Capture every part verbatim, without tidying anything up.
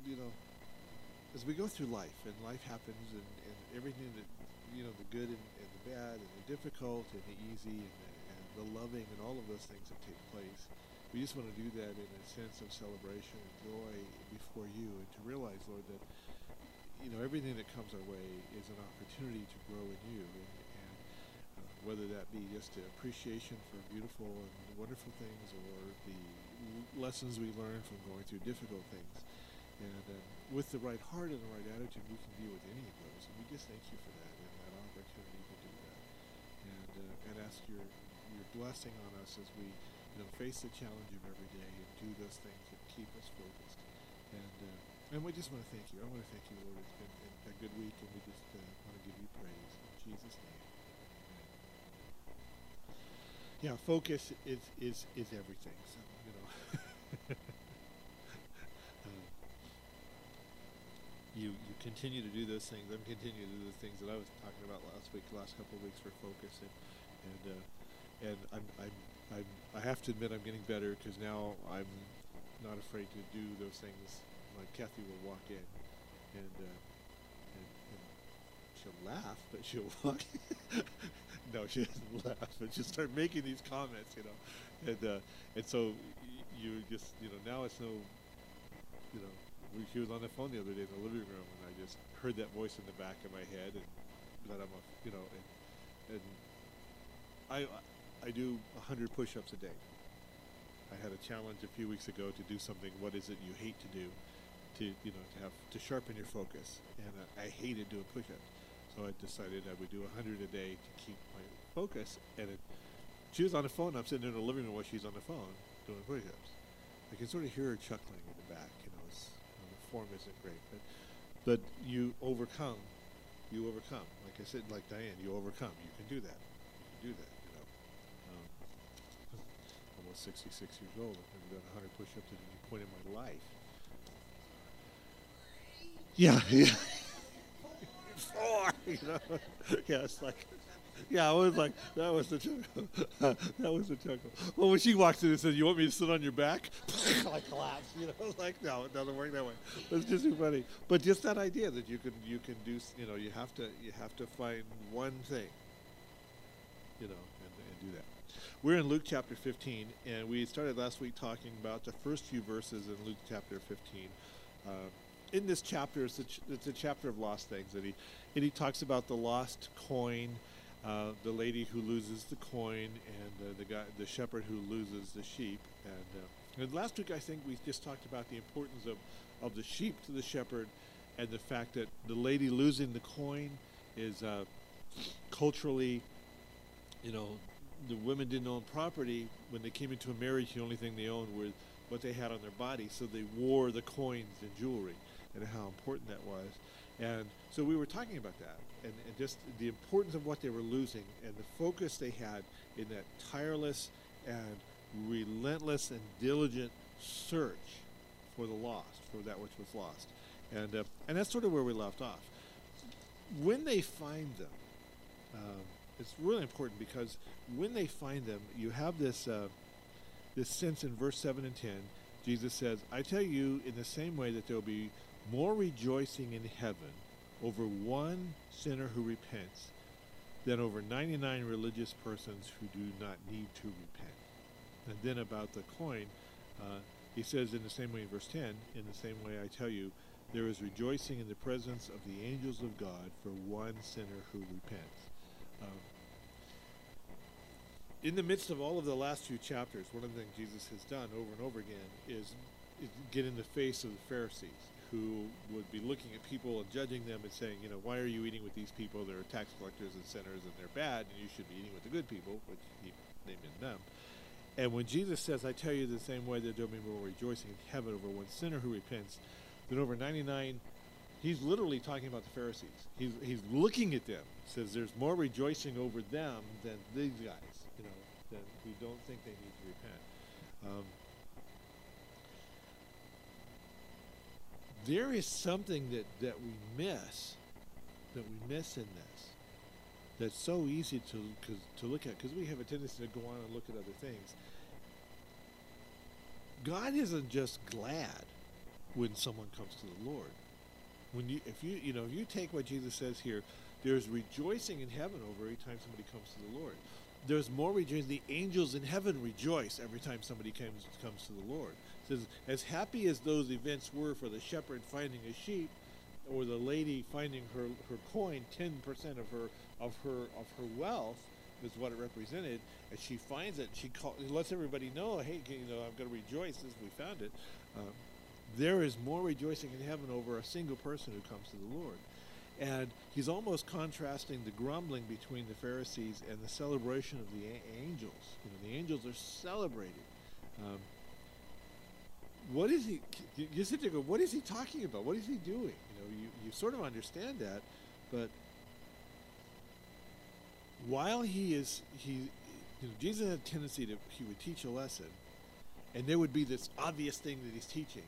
you know, as we go through life, and life happens, and, and everything that, you know, the good and, and the bad, and the difficult and the easy, and the, and the loving, and all of those things that take place. We just want to do that in a sense of celebration and joy before you, and to realize, Lord, that, you know, everything that comes our way is an opportunity to grow in you, and, and uh, whether that be just the appreciation for beautiful and wonderful things, or the l- lessons we learn from going through difficult things. And um, with the right heart and the right attitude, we can deal with any of those. And we just thank you for that and that opportunity to do that. And uh, and ask your your blessing on us as we, you know, face the challenge of every day and do those things that keep us focused. And uh, and we just want to thank you. I want to thank you, Lord. It's been a good week, and we just uh, want to give you praise in Jesus' name. Amen. Yeah, focus is is is everything. So you know. um, you you continue to do those things. I'm continuing to do the things that I was talking about last week, last couple of weeks for focus, and and uh, and I'm I'm I'm I have to admit I'm getting better, because now I'm not afraid to do those things. Like Kathy will walk in, and uh, and, and she'll laugh, but she'll walk. No, she doesn't laugh, but she'll start making these comments, you know, and uh, and so y- you just, you know, now it's no, you know, we, she was on the phone the other day in the living room, and I just heard that voice in the back of my head, and that I'm a, you know, and and I I do a hundred push-ups a day. I had a challenge a few weeks ago to do something. What is it you hate to do? To, you know, to have to sharpen your focus, and uh, I hated doing push-ups, so I decided I would do a hundred a day to keep my focus. And it, she was on the phone. I'm sitting in the living room while she's on the phone doing push-ups. I can sort of hear her chuckling in the back. You know, it's, you know, the form isn't great, but but you overcome. You overcome. Like I said, like Diane, you overcome. You can do that. You can do that. You know, um, almost sixty-six years old. I've never done a hundred push-ups at any point in my life. Yeah, yeah. Four, you know. Yeah, it's like, yeah, I was like, that was the chuckle. That was the chuckle. Well, when she walked in and said, "You want me to sit on your back?" I collapsed. You know, like, no, it doesn't work that way. It's just too funny. But just that idea that you can, you can do, you know, you have to, you have to find one thing, you know, and, and do that. We're in Luke chapter fifteen, and we started last week talking about the first few verses in Luke chapter fifteen. Um, in this chapter, it's a, ch- it's a chapter of lost things, and he, and he talks about the lost coin, uh, the lady who loses the coin, and uh, the guy, the shepherd who loses the sheep. And, uh, and last week, I think we just talked about the importance of, of the sheep to the shepherd, and the fact that the lady losing the coin is uh, culturally, you know, the women didn't own property. When they came into a marriage, the only thing they owned were what they had on their body. So they wore the coins and jewelry, and how important that was. And so we were talking about that, and, and just the importance of what they were losing, and the focus they had in that tireless and relentless and diligent search for the lost, for that which was lost. And, uh, and that's sort of where we left off. When they find them, um, it's really important, because when they find them, you have this uh, this sense in verse seven and ten. Jesus says, "I tell you, in the same way that there will be more rejoicing in heaven over one sinner who repents than over ninety-nine religious persons who do not need to repent." And then about the coin, uh, he says in the same way in verse ten, "In the same way I tell you, there is rejoicing in the presence of the angels of God for one sinner who repents." Um, in the midst of all of the last few chapters, one of the things Jesus has done over and over again is, is get in the face of the Pharisees, who would be looking at people and judging them and saying, you know, "Why are you eating with these people? They're tax collectors and sinners, and they're bad, and you should be eating with the good people," which he named in them. And when Jesus says, "I tell you the same way that there will be more rejoicing in heaven over one sinner who repents than over ninety-nine," he's literally talking about the Pharisees. He's, he's looking at them. Says there's more rejoicing over them than these guys, you know, that who don't think they need to repent. Um, there is something that, that we miss, that we miss in this, that's so easy to cause, to look at, because we have a tendency to go on and look at other things. God isn't just glad when someone comes to the Lord. When you, if you, you know, if you take what Jesus says here, there's rejoicing in heaven over every time somebody comes to the Lord. There's more rejoicing. The angels in heaven rejoice every time somebody comes comes to the Lord. It says, as happy as those events were for the shepherd finding a sheep, or the lady finding her, her coin, ten percent of her of her of her wealth is what it represented, and she finds it. She call, lets everybody know, hey, you know, I'm going to rejoice as we found it. Um, there is more rejoicing in heaven over a single person who comes to the Lord. And he's almost contrasting the grumbling between the Pharisees and the celebration of the a- angels. You know, the angels are celebrating. Um, what is he? You, you sit there and go, what is he talking about? What is he doing? You know, you, you sort of understand that, but while he is, he, you know, Jesus had a tendency to, he would teach a lesson, and there would be this obvious thing that he's teaching.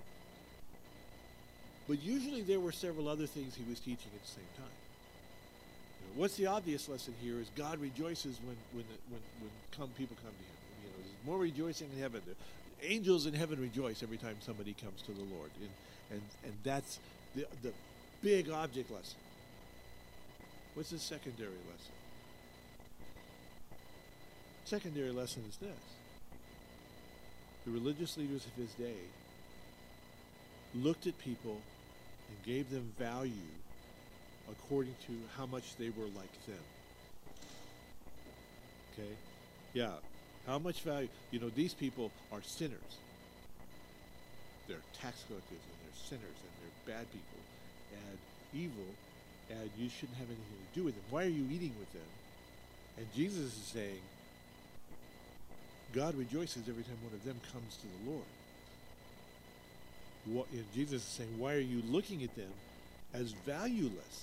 But usually there were several other things he was teaching at the same time. You know, what's the obvious lesson here is God rejoices when when when when come people come to him. You know, there's more rejoicing in heaven. The angels in heaven rejoice every time somebody comes to the Lord, and and and that's the the big object lesson. What's the secondary lesson? Secondary lesson is this: the religious leaders of his day looked at people and gave them value according to how much they were like them. Okay? Yeah. How much value? You know, these people are sinners. They're tax collectors, and they're sinners, and they're bad people, and evil, and you shouldn't have anything to do with them. Why are you eating with them? And Jesus is saying, God rejoices every time one of them comes to the Lord. What, and Jesus is saying, why are you looking at them as valueless?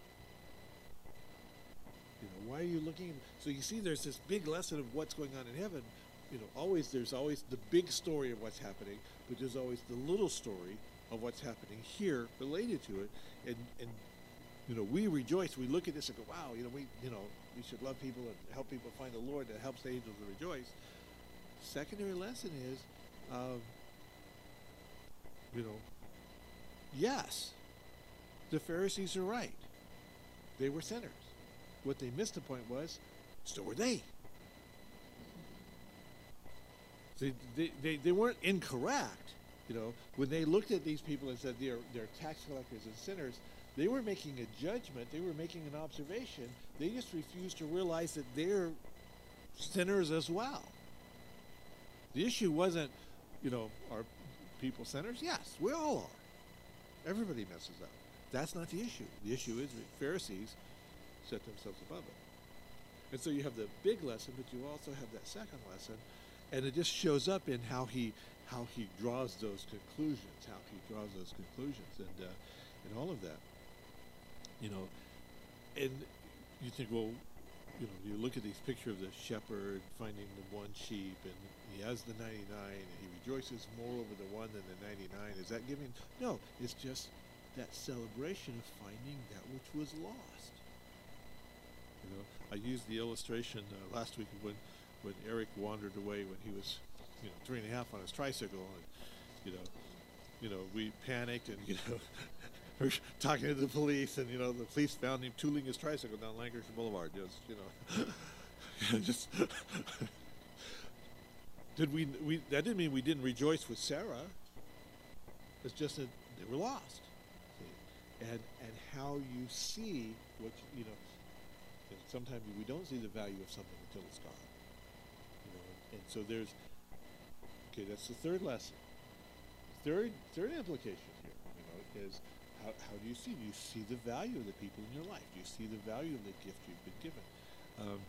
You know, why are you looking at them? So you see there's this big lesson of what's going on in heaven. You know, always there's always the big story of what's happening, but there's always the little story of what's happening here related to it. And and you know, we rejoice. We look at this and go, wow, you know, we you know, we should love people and help people find the Lord. That helps the angels to rejoice. Secondary lesson is um, you know, yes, the Pharisees are right. They were sinners. What they missed the point was, so were they. They, they, they, they weren't incorrect. You know, when they looked at these people and said they're, they're tax collectors and sinners, they were making a judgment. They were making an observation. They just refused to realize that they're sinners as well. The issue wasn't, you know, are people sinners? Yes, we all are. Everybody messes up. That's not the issue. The issue is that Pharisees set themselves above it. And so you have the big lesson, but you also have that second lesson, and it just shows up in how he how he draws those conclusions, how he draws those conclusions, and uh, and all of that. You know, and you think, well, you know, you look at this picture of the shepherd finding the one sheep, and he has the ninety-nine, and he rejoices more over the one than the ninety-nine. Is that giving? No, it's just that celebration of finding that which was lost. You know, I used the illustration uh, last week when when Eric wandered away when he was, you know, three and a half on his tricycle, and you know, you know, we panicked, and you know. We're talking to the police, and you know the police found him tooling his tricycle down Lancaster Boulevard. Just you know, just did we? We that didn't mean we didn't rejoice with Sarah. It's just that they were lost, see? and and how you see what you know. And sometimes we don't see the value of something until it's gone. You know, and so there's okay. That's the third lesson. Third third implication here, you know, is. How, how do you see? Do you see the value of the people in your life? Do you see the value of the gift you've been given? Um,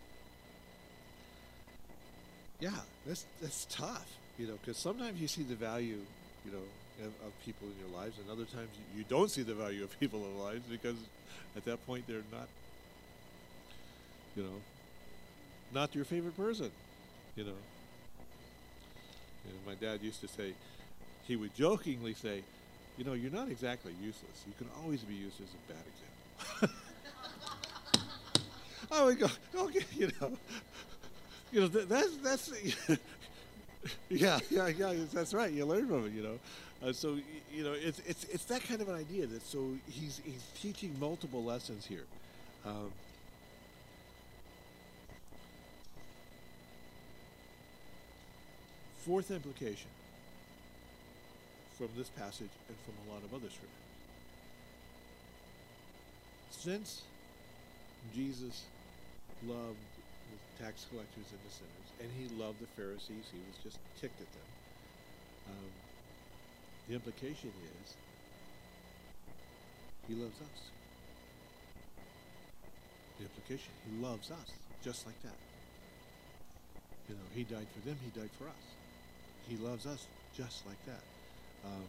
yeah, that's that's tough, you know, because sometimes you see the value, you know, of, of people in your lives, and other times you, you don't see the value of people in lives because at that point they're not, you know, not your favorite person, you know. You know, my dad used to say, he would jokingly say, you know, you're not exactly useless. You can always be used as a bad example. I would go, okay, you know, you know that, that's that's yeah, yeah, yeah. That's right. You learn from it, you know. Uh, so y- you know, it's it's it's that kind of an idea. That so he's he's teaching multiple lessons here. Um, fourth implication from this passage and from a lot of other scriptures: since Jesus loved the tax collectors and the sinners, and he loved the Pharisees, he was just ticked at them. Um, the implication is he loves us. The implication, he loves us just like that. You know, he died for them, he died for us. He loves us just like that. Um,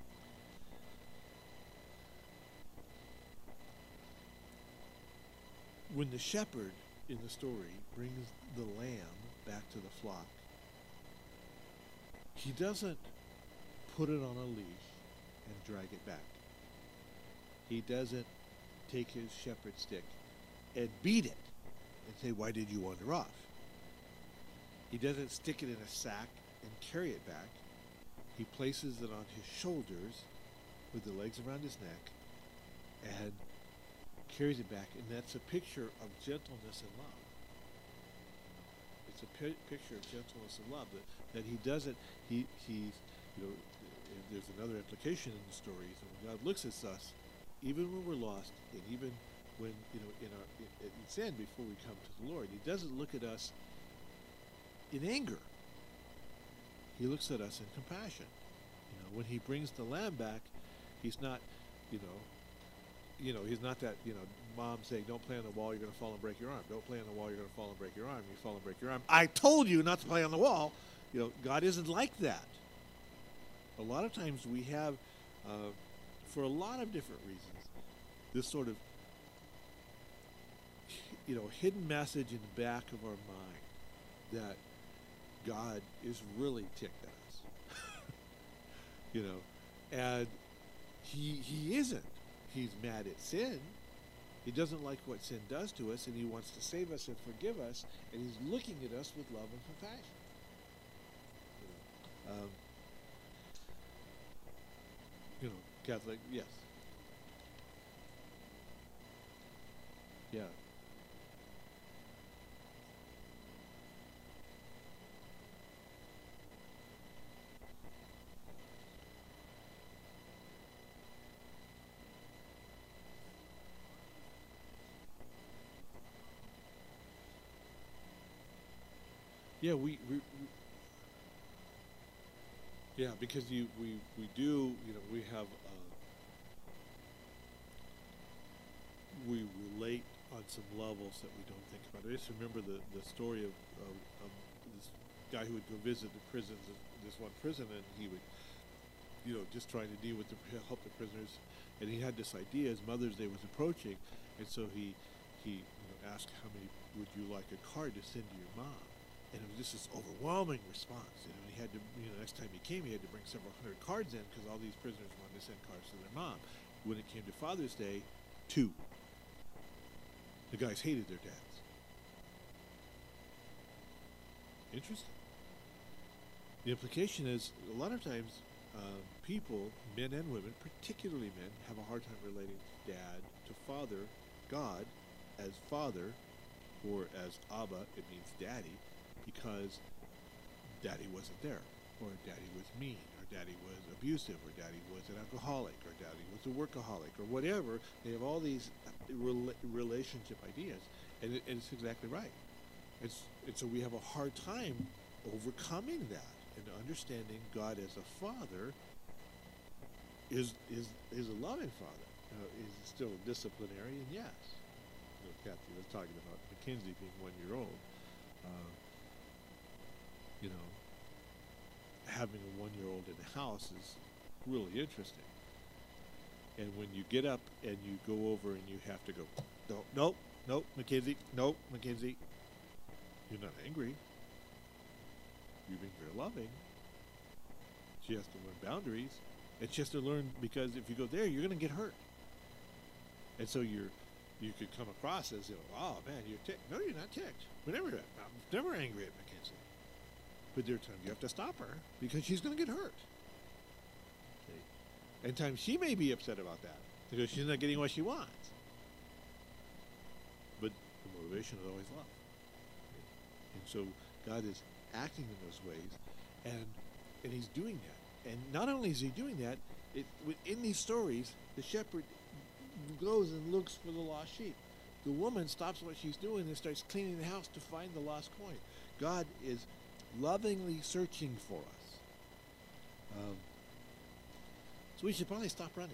when the shepherd in the story brings the lamb back to the flock, he doesn't put it on a leash and drag it back. He doesn't take his shepherd stick and beat it and say, "Why did you wander off?" He doesn't stick it in a sack and carry it back. He places it on his shoulders with the legs around his neck and carries it back. And that's a picture of gentleness and love. It's a pi- picture of gentleness and love, that, that he doesn't, he, he's, you know, and there's another implication in the story, is that when God looks at us, even when we're lost, and even when, you know, in our in, in sin before we come to the Lord, he doesn't look at us in anger. He looks at us in compassion. You know, when he brings the lamb back, he's not, you know, you know, he's not that, you know, mom saying, "Don't play on the wall, you're going to fall and break your arm. Don't play on the wall, you're going to fall and break your arm. You fall and break your arm. I told you not to play on the wall." You know, God isn't like that. A lot of times we have, uh, for a lot of different reasons, this sort of, you know, hidden message in the back of our mind that God is really ticked at us. You know, and he he isn't. He's mad at sin. He doesn't like what sin does to us, and he wants to save us and forgive us, and he's looking at us with love and compassion. You know, um, you know, Catholic, yes. Yeah. Yeah, we, we, we yeah, because you we we do, you know, we have uh, we relate on some levels that we don't think about. I just remember the the story of, of, of this guy who would go visit the prisons, this one prison, and he would, you know, just trying to deal with the help the prisoners, and he had this idea as Mother's Day was approaching, and so he he you know, asked, "How many would you like a card to send to your mom?" And it was just this overwhelming response. You know, he had to, you know, next time he came, he had to bring several hundred cards in because all these prisoners wanted to send cards to their mom. When it came to Father's Day, two. The guys hated their dads. Interesting. The implication is a lot of times um, people, men and women, particularly men, have a hard time relating dad to father, God, as father, or as Abba, it means daddy, because daddy wasn't there, or daddy was mean, or daddy was abusive, or daddy was an alcoholic, or daddy was a workaholic, or whatever. They have all these rela- relationship ideas, and, it, and it's exactly right. It's, and so we have a hard time overcoming that and understanding God as a father is is is a loving father. Uh, is still a disciplinarian, yes. You know, Kathy was talking about Mackenzie being one year old. Uh, you know, having a one-year-old in the house is really interesting. And when you get up and you go over and you have to go, no, nope, nope, Mackenzie, nope, Mackenzie, you're not angry. You're being very loving. She has to learn boundaries. And she has to learn, because if you go there, you're going to get hurt. And so you're, you could come across as, you know, oh man, you're ticked. No, you're not ticked. We're never, I'm never angry at Mackenzie. But there are times you have to stop her because she's going to get hurt. And times she may be upset about that because she's not getting what she wants. But the motivation is always love. And so God is acting in those ways, and and he's doing that. And not only is he doing that, it, in these stories, the shepherd goes and looks for the lost sheep. The woman stops what she's doing and starts cleaning the house to find the lost coin. God is lovingly searching for us. Um, so we should probably stop running.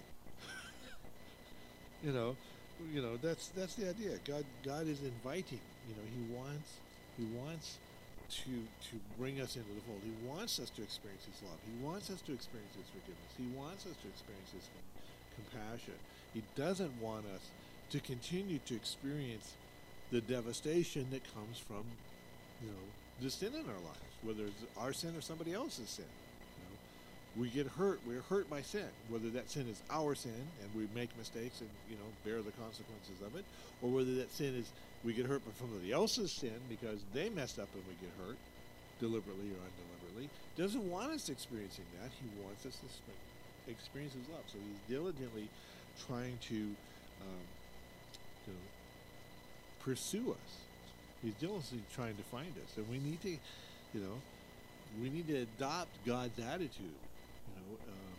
you know, you know that's that's the idea. God God is inviting. You know, He wants He wants to to bring us into the fold. He wants us to experience His love. He wants us to experience His forgiveness. He wants us to experience His compassion. He doesn't want us to continue to experience the devastation that comes from, you know, the sin in our lives, whether it's our sin or somebody else's sin. You know, we get hurt. We're hurt by sin, whether that sin is our sin and we make mistakes and, you know, bear the consequences of it, or whether that sin is we get hurt by somebody else's sin because they messed up and we get hurt, deliberately or undeliberately. Doesn't want us experiencing that. He wants us to experience His love. So He's diligently trying to, um, to pursue us. He's diligently trying to find us, and we need to, you know, we need to adopt God's attitude, you know, um,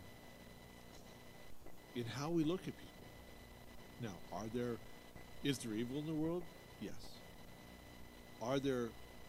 in how we look at people. Now, are there, is there evil in the world? Yes. Are there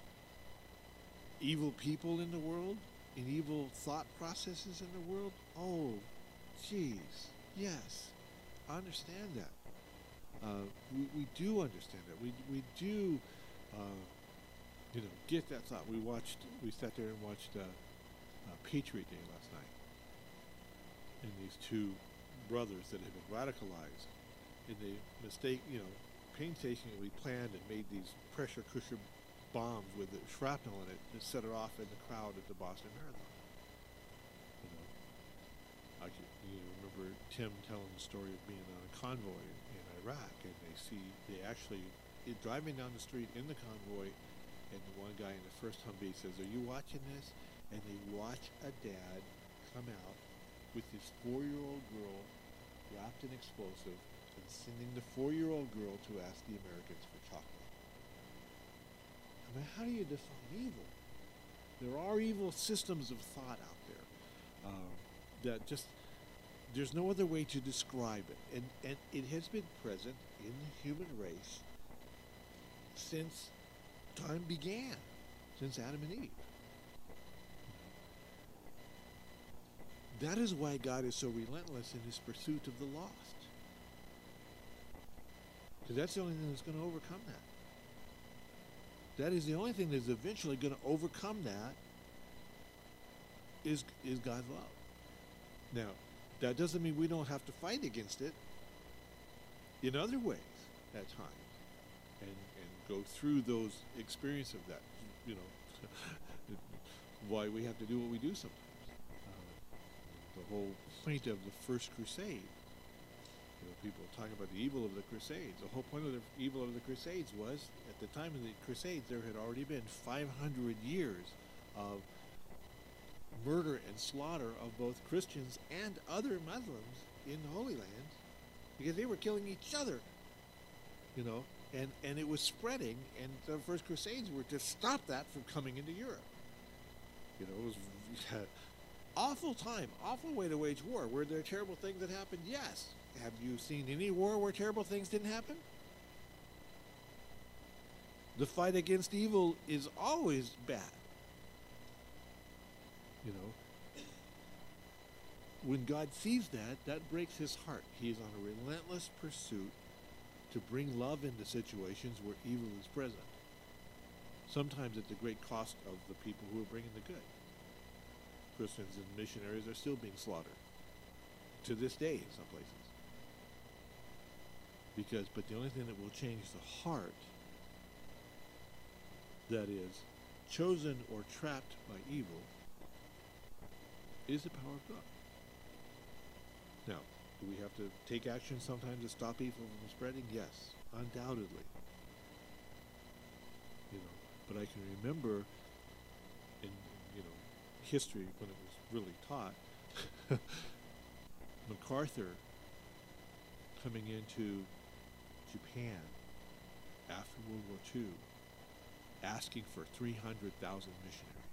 evil people in the world, and evil thought processes in the world? Oh, geez, yes, I understand that. Uh, we, we do understand that. We we do, uh, you know, get that thought. We watched, we sat there and watched uh, uh, Patriot Day last night, and these two brothers that had been radicalized in the mistake, you know, painstakingly planned and made these pressure cushion bombs with the shrapnel in it and set it off in the crowd at the Boston Marathon. You know, I can, you know, remember Tim telling the story of being on a convoy in Iraq, and they see, they actually, it, driving down the street in the convoy, and the one guy in the first Humvee says, "Are you watching this?" And they watch a dad come out with his four-year-old girl wrapped in explosive and sending the four-year-old girl to ask the Americans for chocolate. I mean, how do you define evil? There are evil systems of thought out there um, that just, there's no other way to describe it. And, and it has been present in the human race since time began, since Adam and Eve. That is why God is so relentless in His pursuit of the lost. Because that's the only thing that's going to overcome that. That is the only thing that's eventually going to overcome that is, is God's love. Now, that doesn't mean we don't have to fight against it in other ways at times and, and go through those experience of that, you know, why we have to do what we do sometimes. Uh, the whole point of the First Crusade, you know, people talking about the evil of the Crusades. The whole point of the evil of the Crusades was, at the time of the Crusades, there had already been five hundred years of murder and slaughter of both Christians and other Muslims in the Holy Land, because they were killing each other, you know, and, and it was spreading, and the First Crusades were to stop that from coming into Europe. You know, it was uh, awful time, awful way to wage war. Were there terrible things that happened? Yes. Have you seen any war where terrible things didn't happen? The fight against evil is always bad. You know, when God sees that, that breaks His heart. He is on a relentless pursuit to bring love into situations where evil is present. Sometimes at the great cost of the people who are bringing the good. Christians and missionaries are still being slaughtered to this day in some places. Because, but the only thing that will change the heart that is chosen or trapped by evil is the power of God. Now, do we have to take action sometimes to stop evil from spreading? Yes, undoubtedly. You know, but I can remember in, you know, history when it was really taught MacArthur coming into Japan after World War Two, asking for three hundred thousand missionaries.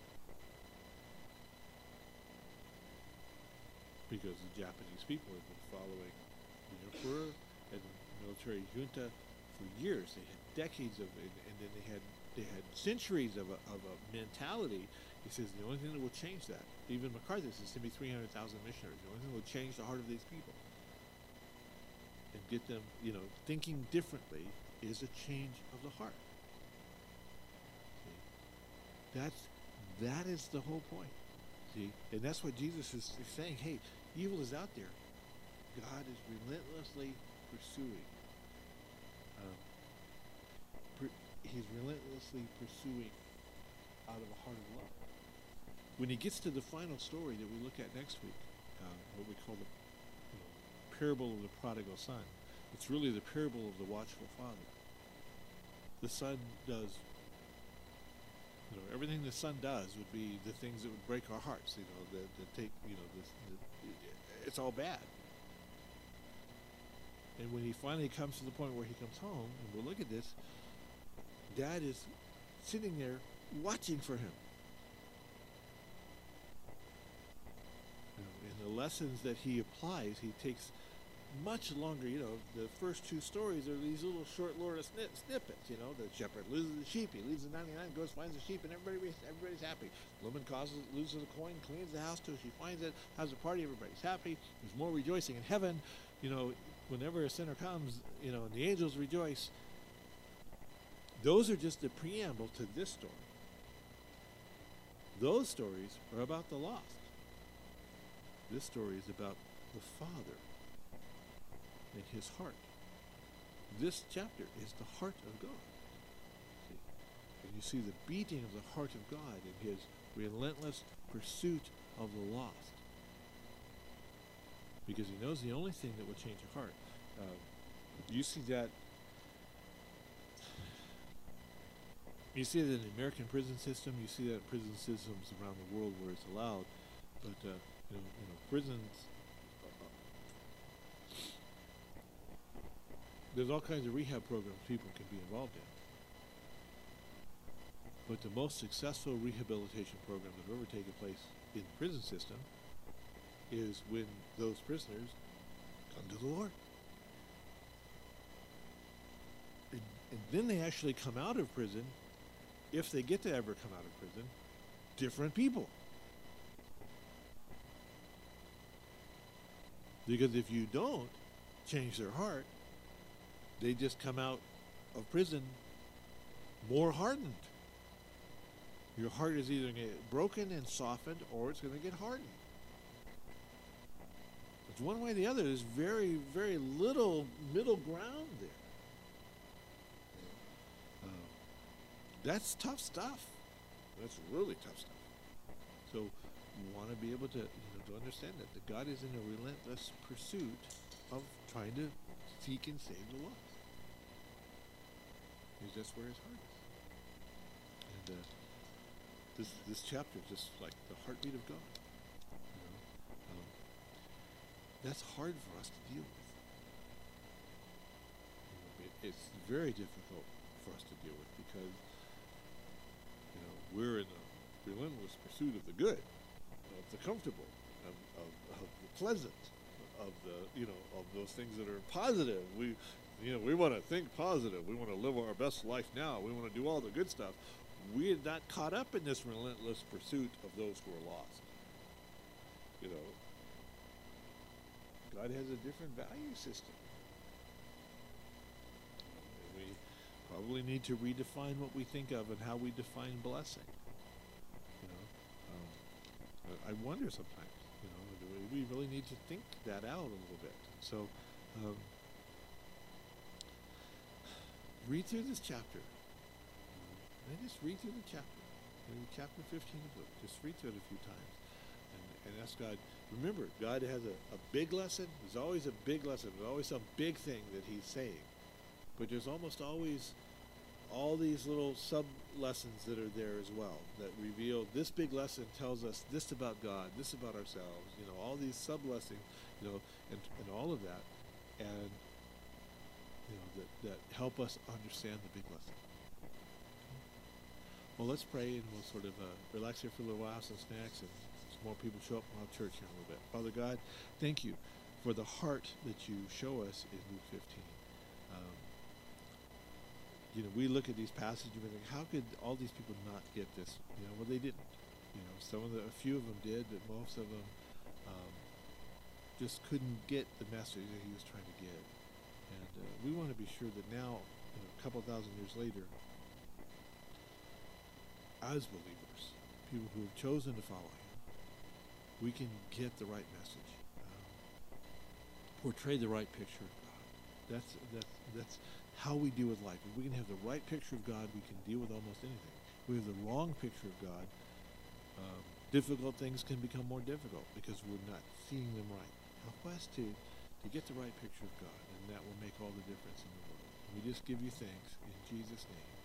Because the Japanese people had been following the emperor and the military junta for years. They had decades of it, and then they had they had centuries of a, of a mentality. He says the only thing that will change that, even MacArthur says, to be three hundred thousand missionaries. The only thing that will change the heart of these people and get them, you know, thinking differently is a change of the heart. See? That's that is the whole point. See, and that's what Jesus is saying. Hey, evil is out there. God is relentlessly pursuing. Um, per, he's relentlessly pursuing out of a heart of love. When he gets to the final story that we look at next week, uh, what we call the you know, parable of the prodigal son, it's really the parable of the watchful father. The son does, you know, everything the son does would be the things that would break our hearts. You know, that take, you know, this, the, it's all bad. And when he finally comes to the point where he comes home, and we'll look at this, dad is sitting there watching for him. You know, and the lessons that he applies, he takes much longer. You know, the first two stories are these little short little snip, snippets. You know, the shepherd loses the sheep, he leaves the ninety-nine, goes finds the sheep, and everybody everybody's happy. The woman causes loses a coin, cleans the house too. She finds it, has a party, everybody's happy. There's more rejoicing in heaven. You know, whenever a sinner comes, you know, and the angels rejoice. Those are just the preamble to this story. Those stories are about the lost. This story is about the Father and his heart. This chapter is the heart of God. See? And you see the beating of the heart of God in his relentless pursuit of the lost. Because he knows the only thing that will change your heart. Uh, you see that You see that in the American prison system. You see that in prison systems around the world where it's allowed. But uh, you know, you know, prisons. Uh, there's all kinds of rehab programs people can be involved in. But the most successful rehabilitation program that have ever taken place in the prison system is when those prisoners come to the Lord. And, and then they actually come out of prison, if they get to ever come out of prison, different people. Because if you don't change their heart, they just come out of prison more hardened. Your heart is either going to get broken and softened, or it's going to get hardened. It's one way or the other. There's very, very little middle ground there. Uh, that's tough stuff. That's really tough stuff. So you want to be able to, you know, to understand that, that God is in a relentless pursuit of trying to seek and save the lost. Because that's where his heart is. And uh, this this chapter is just like the heartbeat of God. You know? um, that's hard for us to deal with. You know, it, it's very difficult for us to deal with because you know we're in a relentless pursuit of the good, of the comfortable, of, of, of the pleasant, of the you know of those things that are positive. We you know we want to think positive. We want to live our best life now. We want to do all the good stuff. We're not caught up in this relentless pursuit of those who are lost. You know, God has a different value system. And we probably need to redefine what we think of and how we define blessing. You know, um, I, I wonder sometimes, you know, do we really need to think that out a little bit. So, um, read through this chapter. And just read through the chapter, in chapter fifteen of Luke. Just read through it a few times, and, and ask God. Remember, God has a, a big lesson. There's always a big lesson. There's always some big thing that He's saying, but there's almost always all these little sub lessons that are there as well that reveal this big lesson tells us this about God, this about ourselves, you know, all these sub lessons, you know, and, and all of that, and you know that, that help us understand the big lesson. Well, let's pray and we'll sort of uh, relax here for a little while, have some snacks, and some more people show up in our church here in a little bit. Father God, thank you for the heart that you show us in Luke fifteen. Um, you know, we look at these passages and we think, how could all these people not get this? You know, well, they didn't. You know, some of the, a few of them did, but most of them um, just couldn't get the message that he was trying to give. And uh, we want to be sure that now, you know, a couple thousand years later, as believers, people who have chosen to follow him, we can get the right message, um, portray the right picture of God. That's that's that's how we deal with life. If we can have the right picture of God, we can deal with almost anything. If we have the wrong picture of God, um, difficult things can become more difficult because we're not seeing them right. Help us to to get the right picture of God, and that will make all the difference in the world. We just give you thanks in Jesus' name.